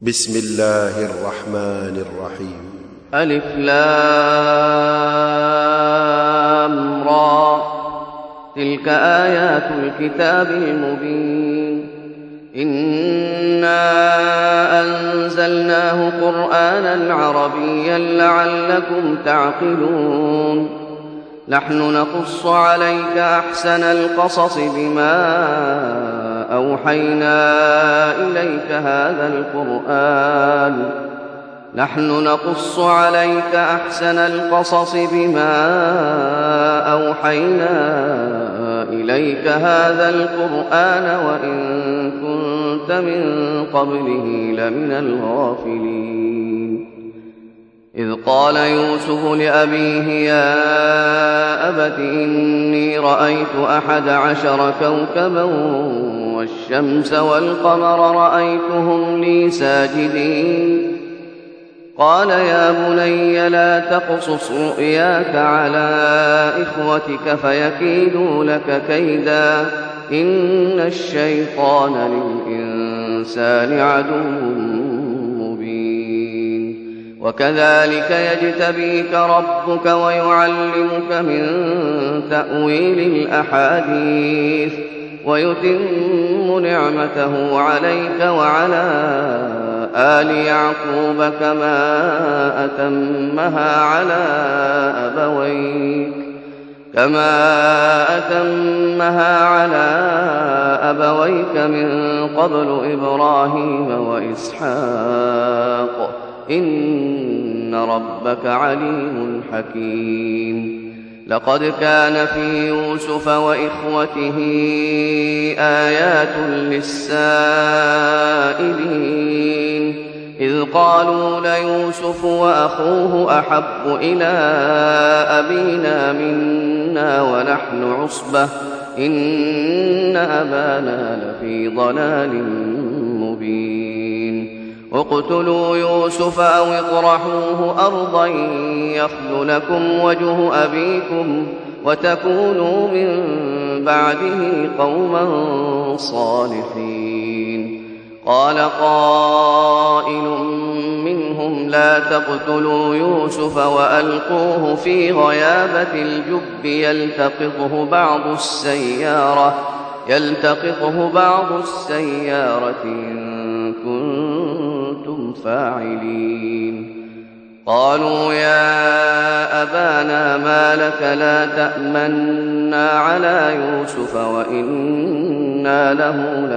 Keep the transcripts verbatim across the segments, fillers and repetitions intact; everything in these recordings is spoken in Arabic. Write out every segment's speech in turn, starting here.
بسم الله الرحمن الرحيم. ألف لام را، تلك آيات الكتاب المبين. إنا أنزلناه قرآنا عربيا لعلكم تعقلون. نحن نقص عليك أحسن القصص بما أوحينا إليك هذا القرآن نحن نقص عليك أحسن القصص بما أوحينا إليك هذا القرآن وإن كنت من قبله لمن الغافلين. إذ قال يوسف لأبيه يا أبت إني رأيت أحد عشر كوكبا والشمس والقمر رأيتهم لي ساجدين. قال يا بني لا تقصص رؤياك على إخوتك فيكيدوا لك كيدا إن الشيطان للإنسان عدو مبين. وكذلك يجتبيك ربك ويعلمك من تأويل الأحاديث ويتم نعمته عليك وعلى آل يعقوب كما أتمها على أبويك كما أتمها على أبويك من قبل إبراهيم وإسحاق إن ربك عليم حكيم. لقد كان في يوسف وإخوته آيات للسائلين إذ قالوا ليوسف وأخوه أحب إلى أبينا منا ونحن عصبة إن أبانا لفي ضلال مبين. اقتلوا يوسف أو اطرحوه أرضا يخل لكم وجه أبيكم وتكونوا من بعده قوما صالحين. قال قائل منهم لا تقتلوا يوسف وألقوه في غيابة الجب يلتقطه بعض السيارة يلتقطه بعض السيارة إن كنتم فاعلين. قالوا يا أبانا ما لك لا تأمنا على يوسف وإنا له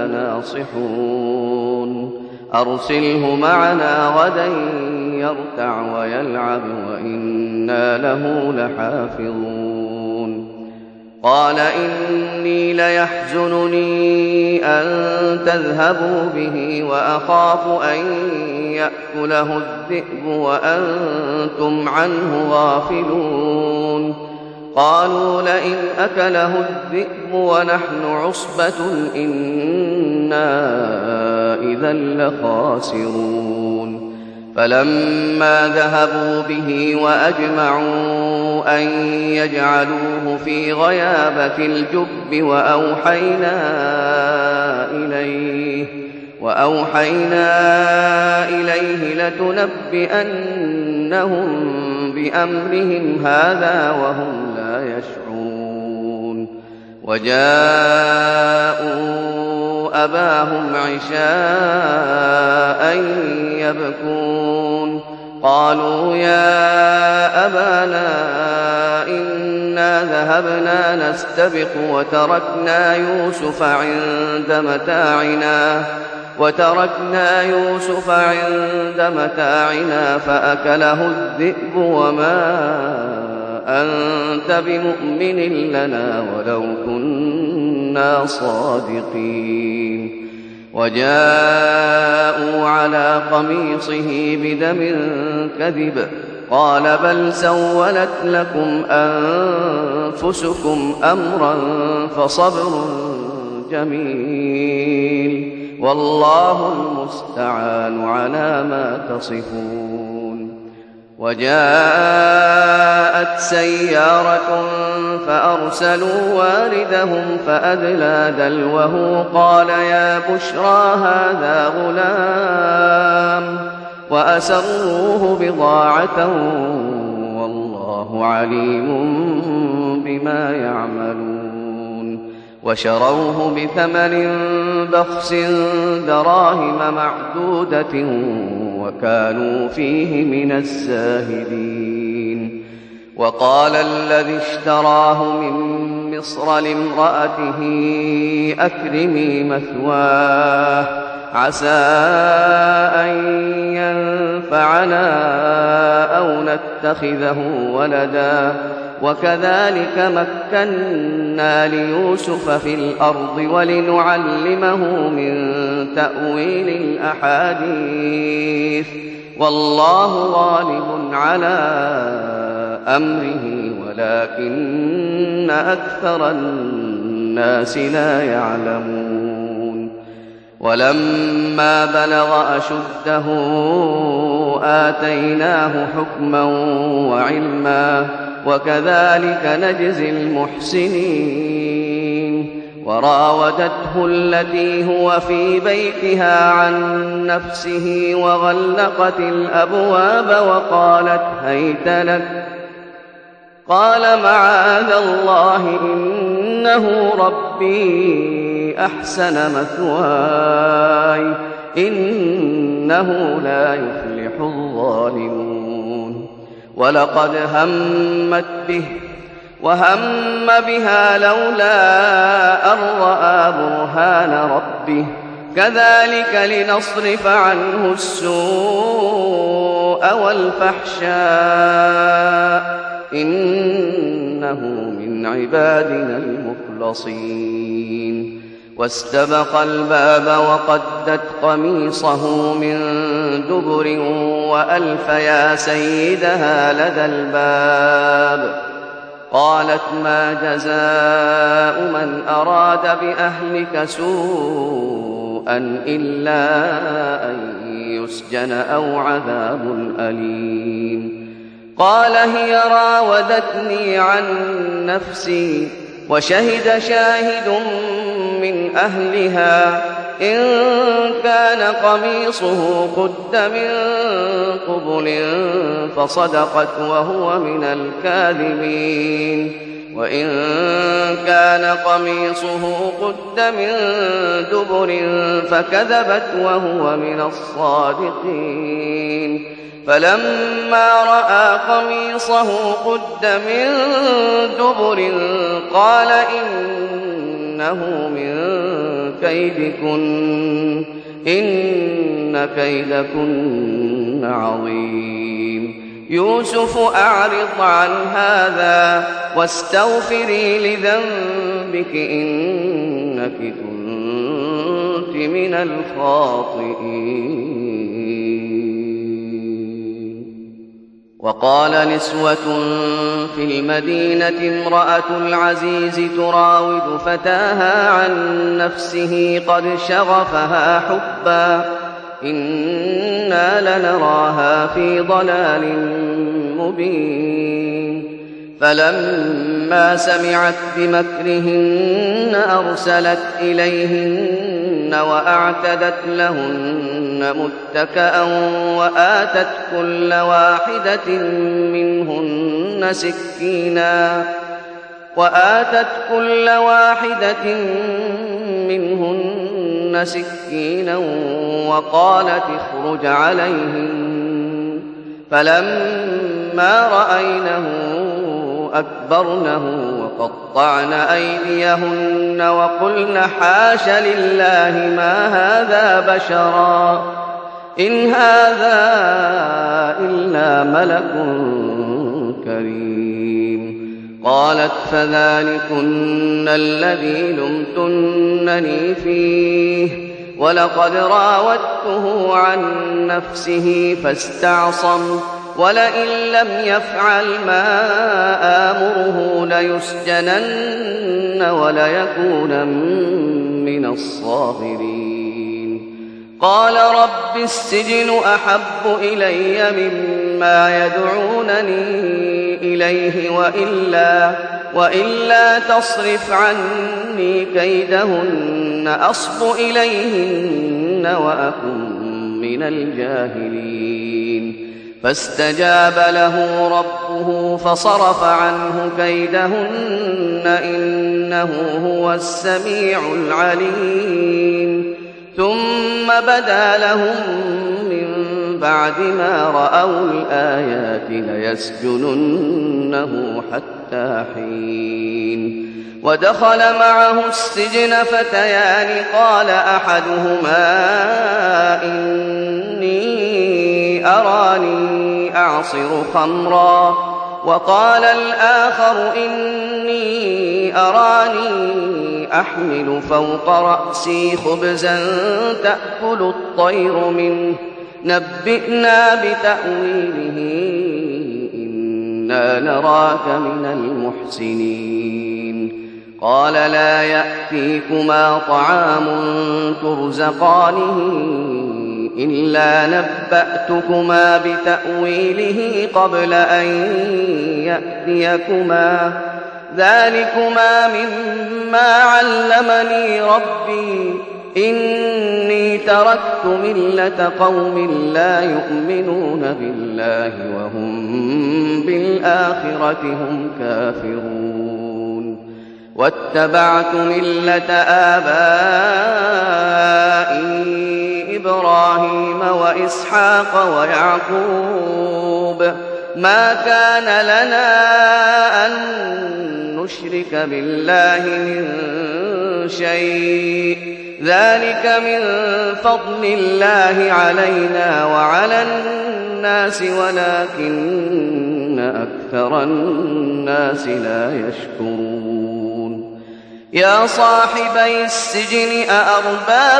لناصحون أرسله معنا غدا يرتع ويلعب وإنا له لحافظون. قال إني ليحزنني أن تذهبوا به وأخاف أن يأكله الذئب وأنتم عنه غافلون. قالوا لئن أكله الذئب ونحن عصبة إنا إذا لخاسرون. فلما ذهبوا به وأجمعوا أن يجعلوه في غيابة الجب وأوحينا إليه وأوحينا إليه لتنبئنهم بأمرهم هذا وهم لا يشعرون. وجاءوا أباهم عشاء يبكون. قالوا يا أبانا إنا ذهبنا نستبق وتركنا يوسف عند متاعنا وتركنا يوسف عند متاعنا فأكله الذئب وما أنت بمؤمن لنا ولو كنا صادقين. وجاءوا على قميصه بدم كذب قال بل سولت لكم أنفسكم أمرا فصبر جميل والله المستعان على ما تصفون. وجاءت سيارة فأرسلوا واردهم فأدلى دلوه قال يا بشرى هذا غلام وأسروه بضاعة والله عليم بما يعملون. وشروه بثمن بخس دراهم معدودة وكانوا فيه من الزاهدين. وقال الذي اشتراه من مصر لامرأته أكرمي مثواه عسى أن ينفعنا أو نتخذه ولدا وكذلك مكنا ليوسف في الأرض ولنعلمه من تأويل الأحاديث والله غالب على أمره ولكن أكثر الناس لا يعلمون. ولما بلغ أشده آتيناه حكما وعلما وكذلك نجزي المحسنين. وراودته التي هو في بيتها عن نفسه وغلقت الأبواب وقالت هيت لك قال معاذ الله إنه ربي أحسن مثواي إنه لا يفلح الظالمون. ولقد همت به وهم بها لولا أن رأى برهان ربه كذلك لنصرف عنه السوء والفحشاء إنه من عبادنا المخلصين. واستبق الباب وقدت قميصه من دبر وألف يا سيدها لدى الباب. قالت ما جزاء من أراد بأهلك سوءا إلا أن يسجن أو عذاب أليم. قال هي راودتني عن نفسي وشهد شاهد من أهلها إن كان قميصه قد من قبل فصدقت وهو من الكاذبين وإن كان قميصه قد من دبر فكذبت وهو من الصادقين. فلما رأى قميصه قد من دبر قال إنه من كيدكن إن كيدكن عظيم. يوسف أعرض عن هذا واستغفري لذنبك إنك كنت من الخاطئين. وقال نسوة في المدينة امرأة العزيز تراود فتاها عن نفسه قد شغفها حبا إنا لنراها في ضلال مبين. فلما سمعت بمكرهن أرسلت إليهن وأعتدت لهن متكأ وآتت كل واحدة منهن سكينا وآتت كل واحدة منهن سكينا وقالت اخرج عليهن. فلما رأينه أكبرنه وقطعن أيديهن وقلن حاش لله ما هذا بشرا إن هذا إلا ملك كريم. قالت فذلكن الذي لمتنني فيه ولقد راودته عن نفسه فاستعصم ولئن لم يفعل ما آمره ليسجنن وليكونن من الصاغرين. قال رب السجن أحب إلي مما يدعونني إليه وإلا, وإلا تصرف عني كيدهن أصب إليهن وأكن من الجاهلين فاستجاب له ربه فصرف عنه كيدهن إنه هو السميع العليم ثم بدا لهم من بعد ما رأوا الآيات ليسجننه حتى حين ودخل معه السجن فتيان قال أحدهما إني أراني أعصر خمرا وقال الآخر إني أراني أحمل فوق رأسي خبزا تأكل الطير منه نبئنا بتأويله إنا نراك من المحسنين قال لا يأتيكما طعام ترزقانه إلا نبأتكما بتأويله قبل أن يأتيكما ذلكما مما علمني ربي إني تركت ملة قوم لا يؤمنون بالله وهم بالآخرة هم كافرون واتبعت ملة آبائي إبراهيم وإسحاق ويعقوب ما كان لنا أن نشرك بالله من شيء ذلك من فضل الله علينا وعلى الناس ولكن أكثر الناس لا يشكرون يا صاحبي السجن أأرباب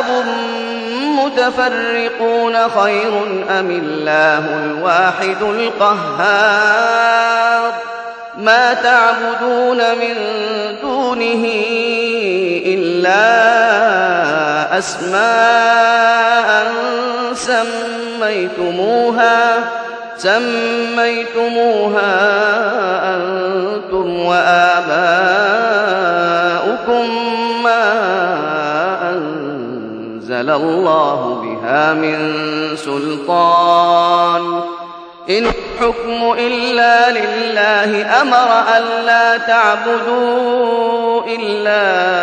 متفرقون خير أم الله الواحد القهار ما تعبدون من دونه إلا أسماء سميتموها سميتموها أنتم وآباؤكم ما أنزل الله بها من سلطان إن الحكم إلا لله أمر ألا تعبدوا إلا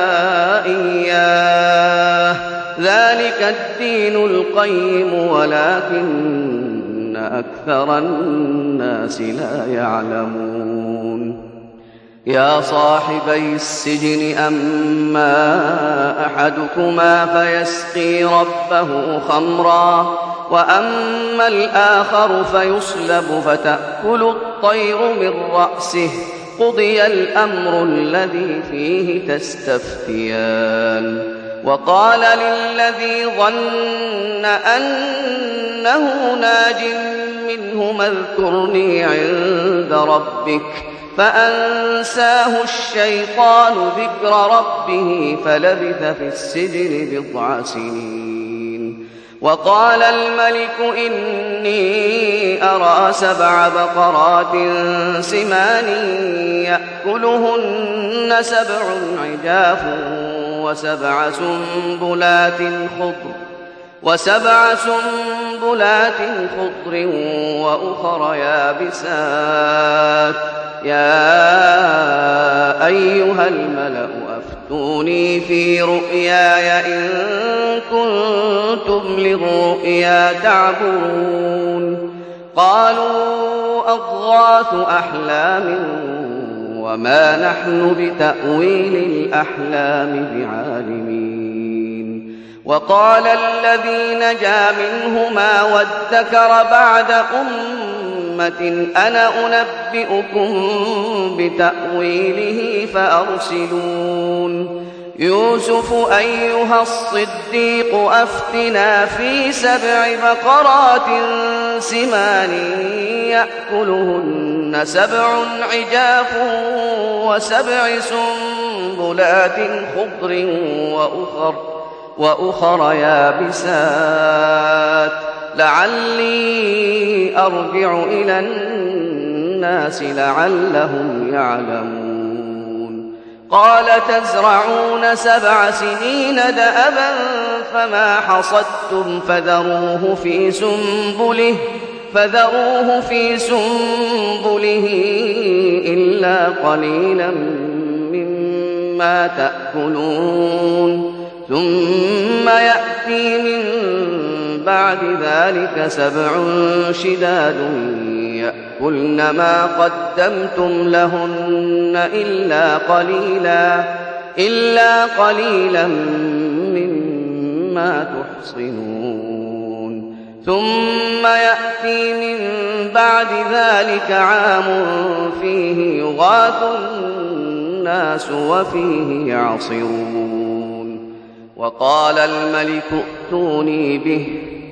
إياه ذلك الدين القيم ولكن أكثر الناس لا يعلمون يا صاحبي السجن أما أحدكما فيسقي ربه خمرا وأما الآخر فيصلب فتأكل الطير من رأسه قضي الأمر الذي فيه تستفتيان وقال للذي ظن أنه ناج منهما اذكرني عند ربك فأنساه الشيطان ذكر ربه فلبث في السجن بضع سنين وقال الملك إني أرى سبع بقرات سمان يأكلهن سبع عجاف وسبع سنبلات خضر وسبع سنبلات خضر وأخر يابسات يا أيها الملأ أفتوني في رؤياي إن كنتم للرؤيا تعبرون قالوا أضغاث أحلام وما نحن بتأويل الأحلام بعالمين وقال الذي نجا منهما وادكر بعد أمة أنا أنبئكم بتأويله فأرسلون يوسف أيها الصديق أفتنا في سبع بقرات سمان يأكلهن سبع عجاف وسبع سنبلات خضر وأخر, وأخر يابسات لعلي أرجع إلى الناس لعلهم يعلمون قال تزرعون سبع سنين دأبا فما حصدتم فذروه في سنبله فذروه في سنبله إلا قليلا مما تأكلون ثم يأتي من بعد ذلك سبع شداد يأكلن ما قدمتم لهن إلا قليلا إلا قليلا مما تحصنون ثم يأتي من بعد ذلك عام فيه يغاث الناس وفيه يعصرون وقال الملك ائتوني به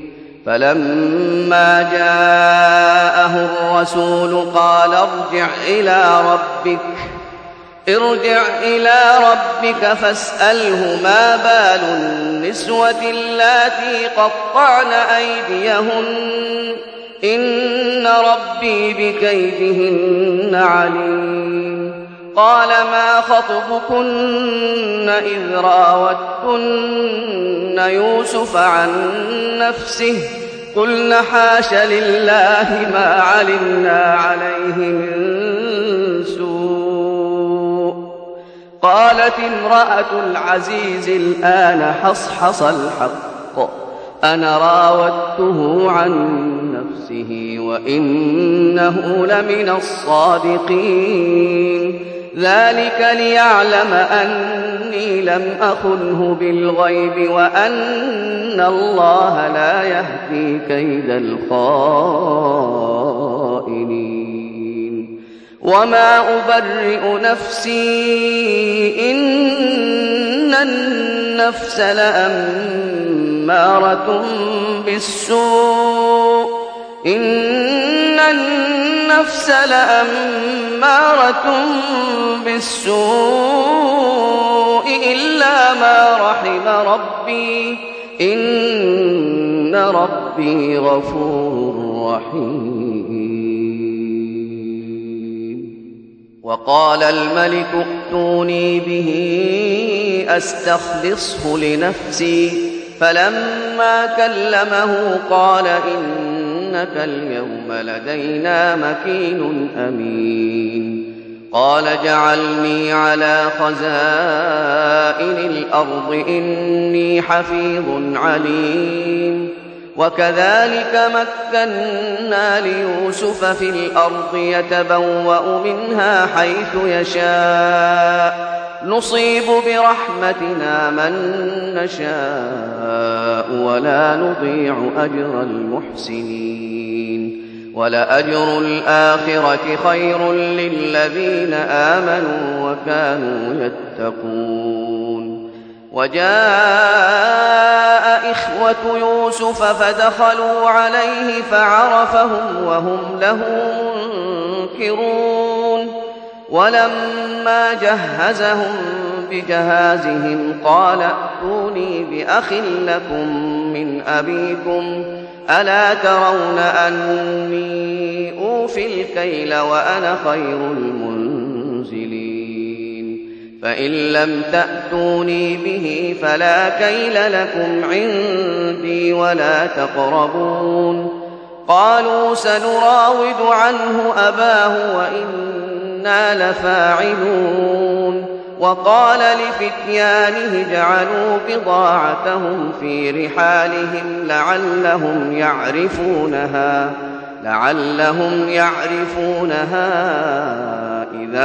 فلما جاءه الرسول قال ارجع إلى ربك ارجع إلى ربك فاسأله ما بال النسوة اللاتي قطعن أيديهن إن ربي بكيدهن عليم قال ما خطبكن إذ راوتن يوسف عن نفسه قلن حاش لله ما علمنا عليه من سوء قالت امرأة العزيز الآن حصحص الحق أنا راودته عن نفسه وإنه لمن الصادقين ذلك ليعلم أني لم أخنه بالغيب وأن الله لا يهدي كيد الخائنين وما أبرئ نفسي إن النفس لأمارة بالسوء إن النفس لأمارة بالسوء إلا ما رحم ربي إن ربي غفور رحيم وقال الملك ائتوني به أستخلصه لنفسي فلما كلمه قال إنك اليوم لدينا مكين أمين قال اجعلني على خزائن الأرض إني حفيظ عليم وكذلك مكنا ليوسف في الأرض يتبوأ منها حيث يشاء نصيب برحمتنا من نشاء ولا نضيع أجر المحسنين ولأجر الآخرة خير للذين آمنوا وكانوا يتقون وجاء إخوة يوسف فدخلوا عليه فعرفهم وهم له منكرون ولما جهزهم بجهازهم قال ائتوني بأخ لكم من أبيكم ألا ترون أني أوفي الكيل وأنا خير المنزلين فإن لم تأتوني به فلا كيل لكم عندي ولا تقربون قالوا سنراود عنه أباه وإنا لفاعلون وقال لفتيانه اجعلوا بضاعتهم في رحالهم لعلهم يعرفونها لعلهم يعرفونها إذا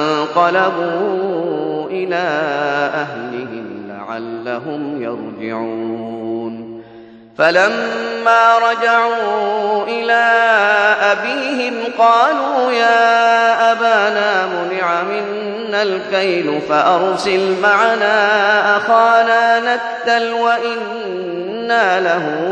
انقلبوا إلى أهلهم لعلهم يرجعون فلما رجعوا إلى أبيهم قالوا يا أبانا منع منا الكيل فأرسل معنا أخانا نكتل وإنا له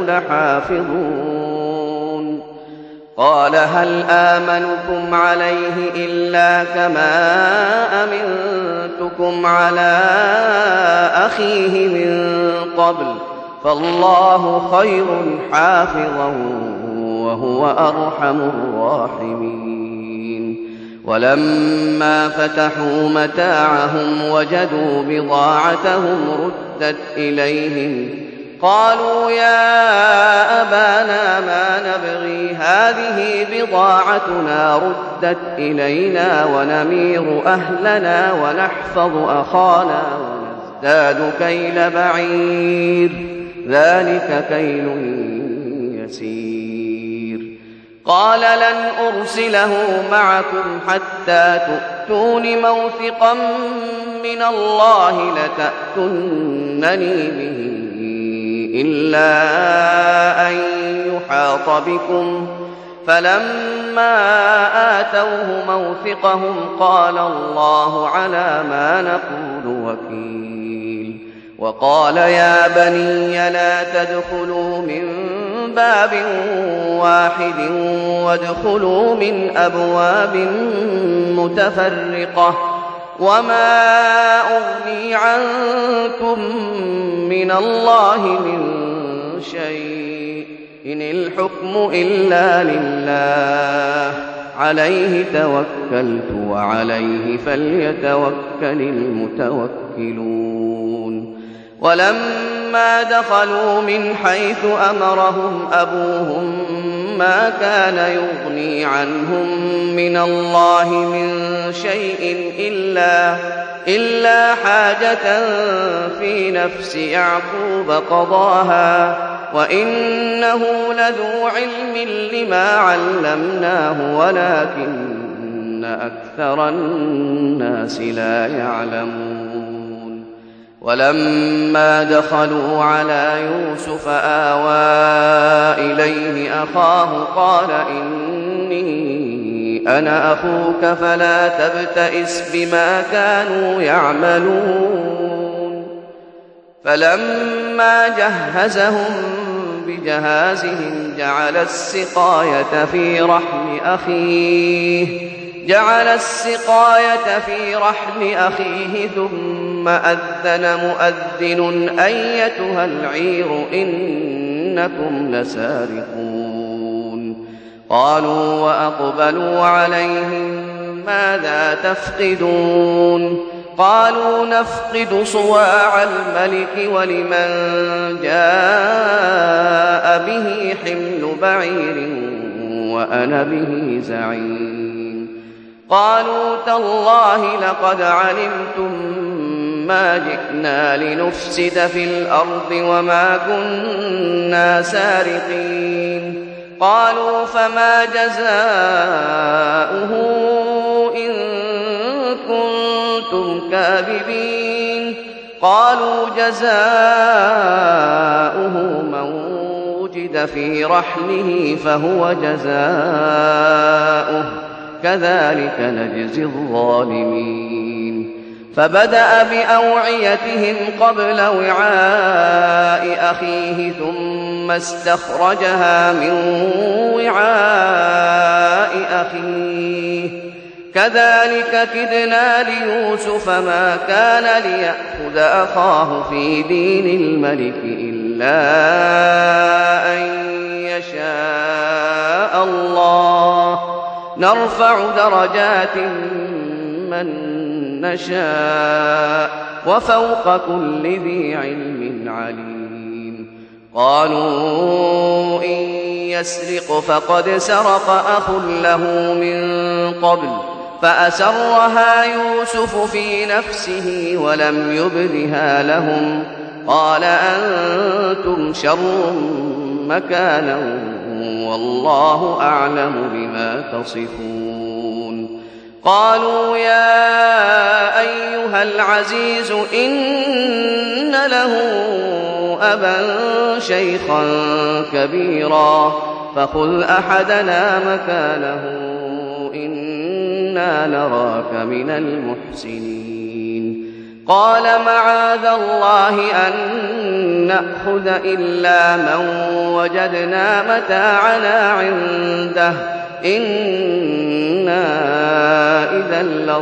لحافظون قال هل آمنكم عليه إلا كما أمنتكم على أخيه من قبل فالله خير حافظا وهو أرحم الراحمين ولما فتحوا متاعهم وجدوا بضاعتهم ردت إليهم قالوا يا أبانا ما نبغي هذه بضاعتنا ردت إلينا ونمير أهلنا ونحفظ أخانا ونزداد كيل بعير ذلك كيل يسير. قال لن أرسله معكم حتى تؤتون موثقا من الله لتأتونني به إلا أن يحاط بكم. فلما آتوه موثقهم قال الله على ما نقول وكيل. وقال يا بني لا تدخلوا من باب واحد وادخلوا من أبواب متفرقة وما أغني عنكم من الله من شيء إن الحكم إلا لله عليه توكلت وعليه فليتوكل المتوكلون. ولما دخلوا من حيث أمرهم أبوهم ما كان يغني عنهم من الله من شيء إلا, إلا حاجة في نفس يعقوب قضاها وإنه لذو علم لما علمناه ولكن أكثر الناس لا يعلمون. ولما دخلوا على يوسف آوى إليه أخاه قال إني أنا أخوك فلا تبتئس بما كانوا يعملون. فلما جهزهم بجهازهم جعل السقاية في رحل أخيه جعل السقاية في رحل أخيه ثم أذن مؤذن أيتها العير إنكم لسارقون. قالوا وأقبلوا عليهم ماذا تفقدون؟ قالوا نفقد صواع الملك ولمن جاء به حمل بعير وأنا به زعيم. قالوا تالله لقد علمتم ما جئنا لنفسد في الأرض وما كنا سارقين. قالوا فما جزاؤه إن كنتم كاذبين؟ قالوا جزاؤه من وجد في رحله فهو جزاؤه كذلك نجزي الظالمين. فبدأ بأوعيتهم قبل وعاء أخيه ثم استخرجها من وعاء أخيه كذلك كدنا ليوسف ما كان ليأخذ أخاه في دين الملك إلا أن يشاء الله نرفع درجات من نشاء وفوق كل ذي علم عليم. قالوا إن يسرق فقد سرق أخ له من قبل فأسرها يوسف في نفسه ولم يبدها لهم قال أنتم شر مكانا والله أعلم بما تصفون. قالوا يا أيها العزيز إن له أبا شيخا كبيرا فخذ أحدنا مكانه إنا نراك من المحسنين. قال معاذ الله أن نأخذ إلا من وجدنا متاعنا عنده إنا إذا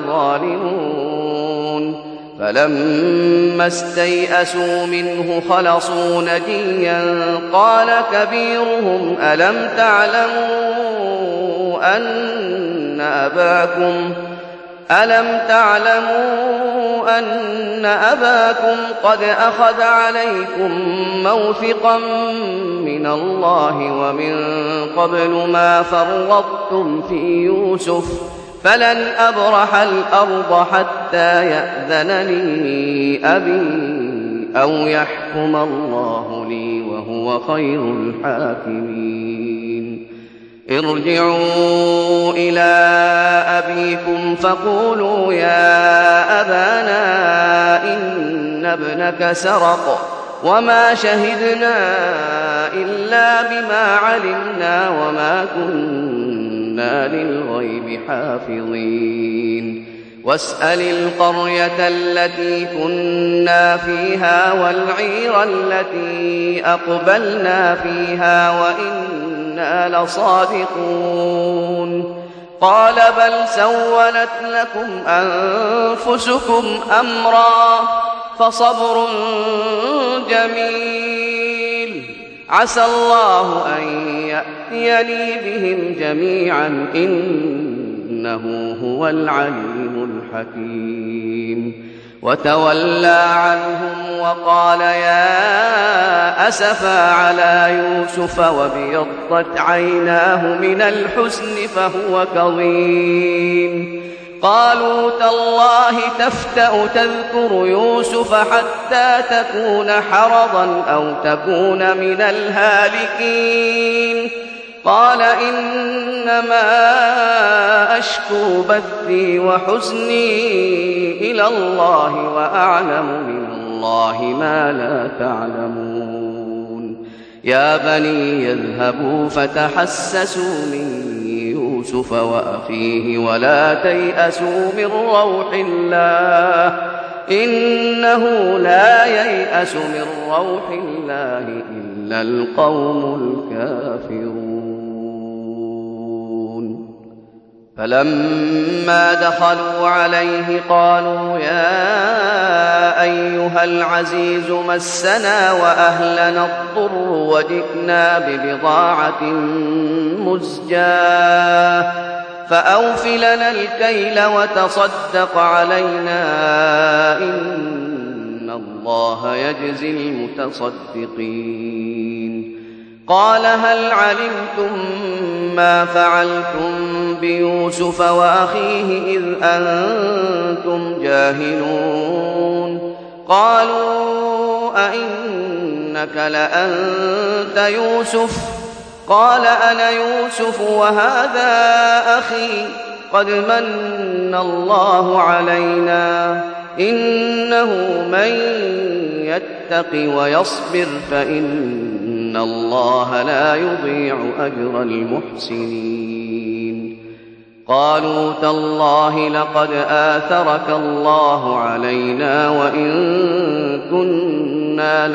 لظالمون. فلما استيئسوا منه خلصوا نجيا قال كبيرهم ألم تعلموا أن أباكم ألم تعلموا أن أباكم قد أخذ عليكم موثقا من الله ومن قبل ما فرطتم في يوسف فلن أبرح الأرض حتى يأذن لي أبي أو يحكم الله لي وهو خير الحاكمين ارجعوا إلى أبيكم فقولوا يا أبانا إن ابنك سرق وما شهدنا إلا بما علمنا وما كنا للغيب حافظين واسأل القرية التي كنا فيها والعير التي أقبلنا فيها وإنا لصادقون قال بل سولت لكم أنفسكم أمرا فصبر جميل عسى الله أن يأتيني بهم جميعا إنه هو العليم الحكيم وتولى عنهم وقال يا أسفا على يوسف وابيضت عيناه من الحزن فهو كظيم قالوا تالله تفتأ تذكر يوسف حتى تكون حرضا أو تكون من الهالكين قال إنما أشكو بثي وحزني إلى الله وأعلم من الله ما لا تعلمون يا بني يذهبوا فتحسسوا من يوسف وأخيه ولا تيأسوا من روح الله إنه لا ييأس من روح الله إلا القوم الكافرون فلما دخلوا عليه قالوا يا أيها العزيز مسنا وأهلنا الضر وجئنا ببضاعة مزجاة فأوف لنا الكيل وتصدق علينا إن الله يجزي المتصدقين قال هل علمتم ما فعلتم بيوسف وأخيه إذ أنتم جاهلون قالوا أئنك لأنت يوسف قال أنا يوسف وهذا أخي قد من الله علينا إنه من يتق ويصبر فإن الله لا يضيع أجر المحسنين قالوا تالله لقد آثرك الله علينا وإن كنا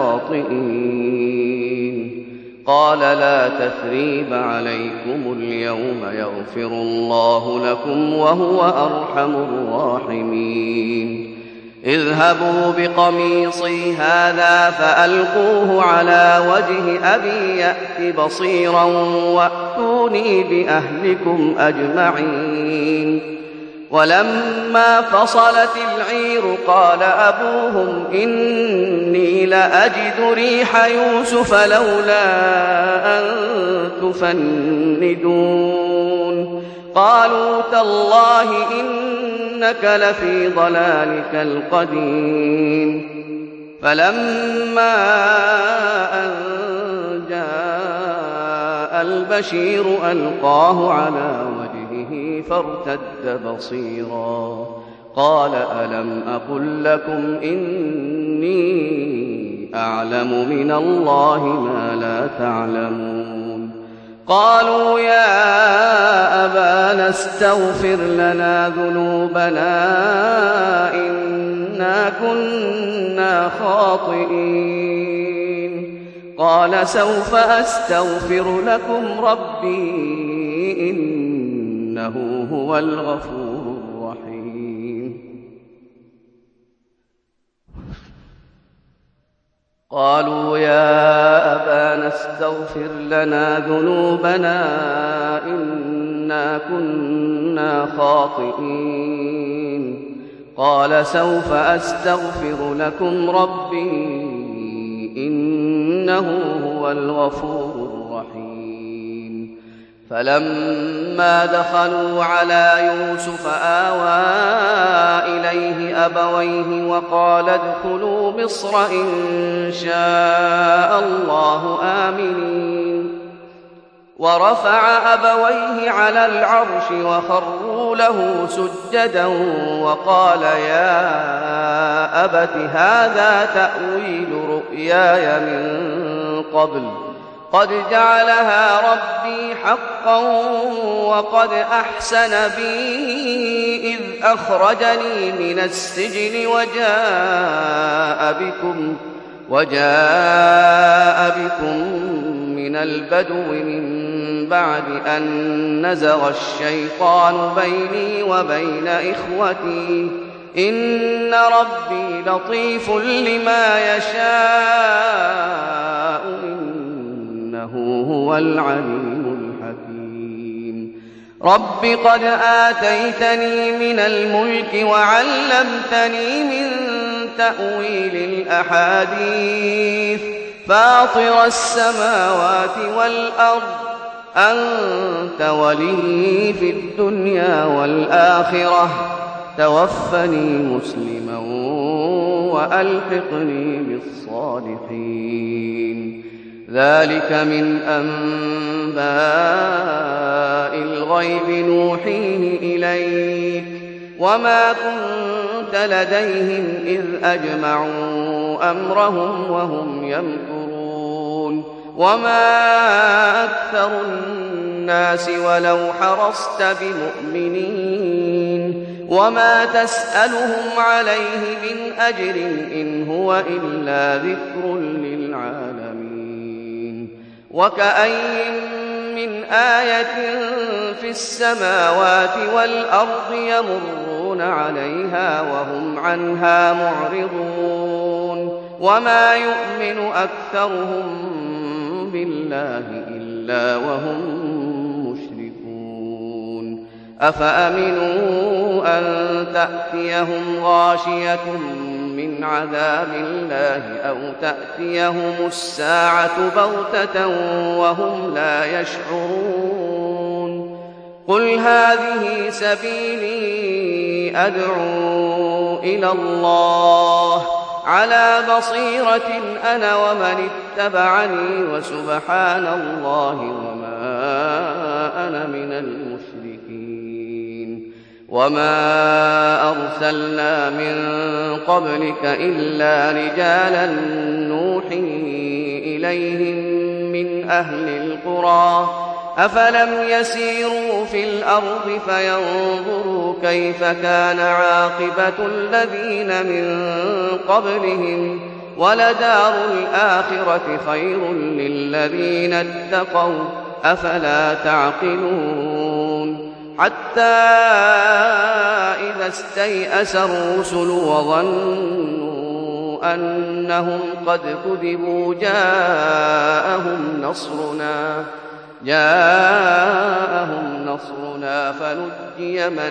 لخاطئين قال لا تثريب عليكم اليوم يغفر الله لكم وهو أرحم الراحمين اذهبوا بقميصي هذا فألقوه على وجه أبي يأت بصيرا وأتوني بأهلكم أجمعين ولما فصلت العير قال أبوهم إني لأجد ريح يوسف لولا أن تفندون قالوا تالله إنك لفي ضلالك القديم فلما أن جاء البشير ألقاه على وجهه فارتد بصيرا قال ألم أقل لكم إني أعلم من الله ما لا تعلمون قالوا يا أبانا استغفر لنا ذنوبنا إنا كنا خاطئين قال سوف أستغفر لكم ربي إنه هو الغفور الرحيم قالوا يا أبانا استغفر لنا ذنوبنا إنا كنا خاطئين قال سوف أستغفر لكم ربي إنه هو الغفور الرحيم فلما دخلوا على يوسف آوى إليه أبويه وقال ادخلوا مصر إن شاء الله آمنين ورفع أبويه على العرش وخروا له سجدا وقال يا أبت هذا تأويل رؤياي من قبل قد جعلها ربي حقا وقد أحسن بي إذ أخرجني من السجن وجاء بكم, وجاء بكم من البدو من بعد أن نزغ الشيطان بيني وبين إخوتي إن ربي لطيف لما يشاء إنه هو العليم الحكيم رب قد آتيتني من الملك وعلمتني من تأويل الأحاديث فاطر السماوات والأرض أنت ولي في الدنيا والآخرة توفني مسلما وألحقني بالصالحين ذلك من أنباء الغيب نوحيه إليك وما كنت لديهم إذ أجمعوا أمرهم وهم يمكرون وما أكثر الناس ولو حرصت بمؤمنين وما تسألهم عليه من أجر إن هو إلا ذكر للعالمين وكأين من آية في السماوات والأرض يمرون عليها وهم عنها معرضون وما يؤمن أكثرهم بالله إلا وهم مشركون أفأمنوا أن تأتيهم غاشية من عذاب الله أو تأتيهم الساعة بغتة وهم لا يشعرون قل هذه سبيلي أدعو إلى الله على بصيرة أنا ومن اتبعني وسبحان الله وما أنا من المشركين وما أرسلنا من قبلك إلا رجالا نوحي إليهم من أهل القرى أفلم يسيروا في الأرض فينظروا كيف كان عاقبة الذين من قبلهم ولدار الآخرة خير للذين اتقوا أفلا تعقلون حتى إذا استيأس الرسل وظنوا أنهم قد كذبوا جاءهم نصرنا جاءهم نصرنا فنجي من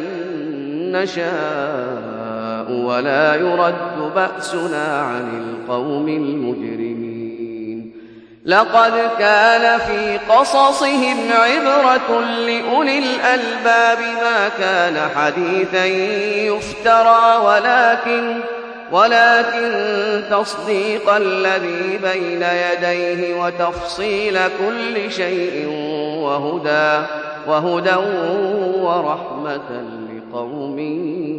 نشاء ولا يرد بأسنا عن القوم المجرمين لقد كان في قصصهم عبرة لأولي الألباب ما كان حديثا يفترى ولكن ولكن تصديق الذي بين يديه وتفصيل كل شيء وهدى وهدى ورحمة لقوم